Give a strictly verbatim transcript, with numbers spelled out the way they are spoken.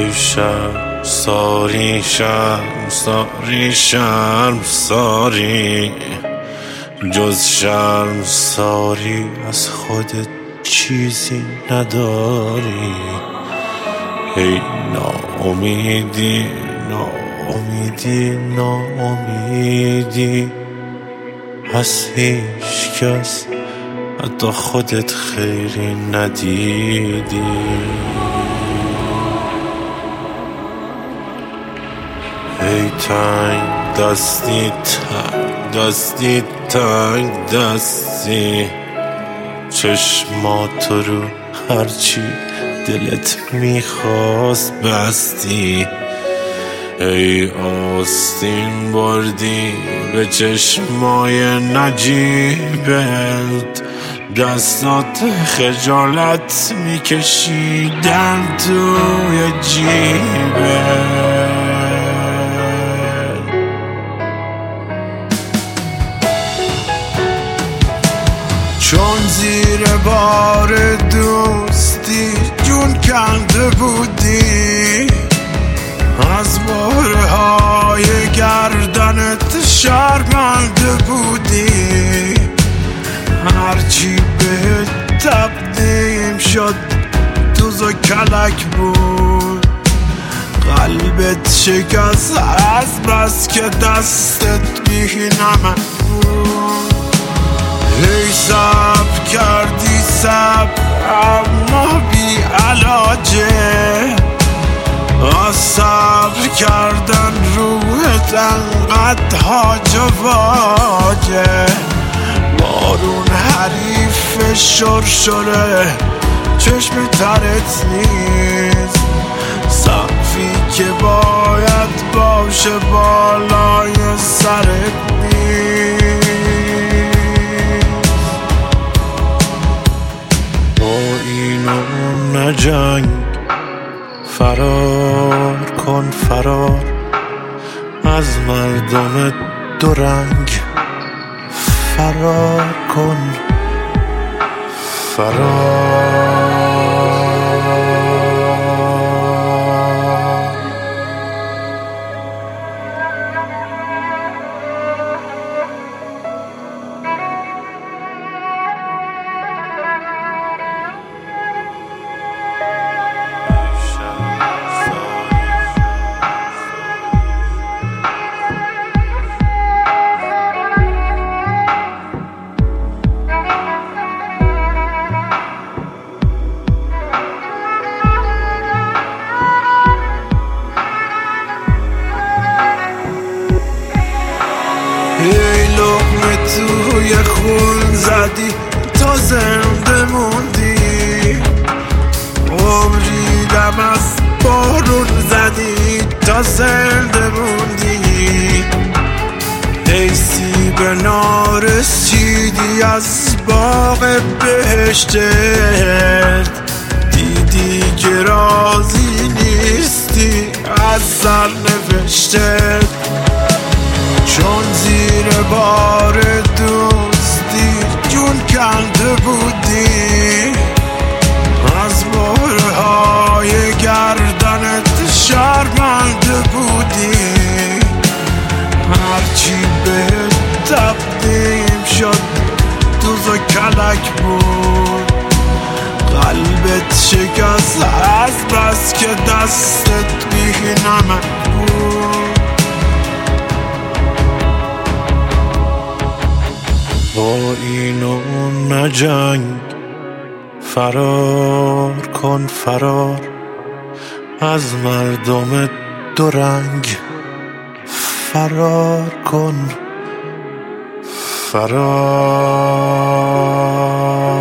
ای شرم ساری شرم ساری شرم ساری، جز شرم ساری از خودت چیزی نداری. ای ناامیدی ناامیدی ناامیدی، از هیچ کس حتی خودت خیری ندیدی. ای تنگ دستی تنگ دستی تنگ دستی، چشمات رو هرچی دلت میخواست بستی. ای آستین بردی به چشمای نجیبت، دستات خجالت میکشیدن توی جیبت. چون زیر بار دوستی جون کنده بودی، از بارهای گردنت شرمنده بودی. هرچی بهت تقدیم شد دوز و کلک بود، قلبت شکست از بس که دستت بی نمک بود. ای صبر کردی صبر اما بی علاجه، از صبر کردن روحت انقدر هاج و واجه. بارون حریف شرشره چشم ترت نیست، سقفی که باید باشه بالای سرت نیست. با این و نجنگ، فرار کن فرار از مردم دورنگ، فرار کن فرار. ای لقمه توی خون زدی تا زنده موندی، عمری دم از بارون زدی تا زنده موندی. ای سیب نارس چیدی از باغ بهشتت، دیدی که راضی نیستی از سرنوشتت. چون زیر بار دوستی جون کنده بودی، از بارهای گردنت شرمنده بودی. هرچی بهت تقدیم شد دوز و کلک بود، قلبت شکست از بس که دستت بی نمک بود. با این و نجنگ، فرار کن فرار از مردم دورنگ، فرار کن فرار.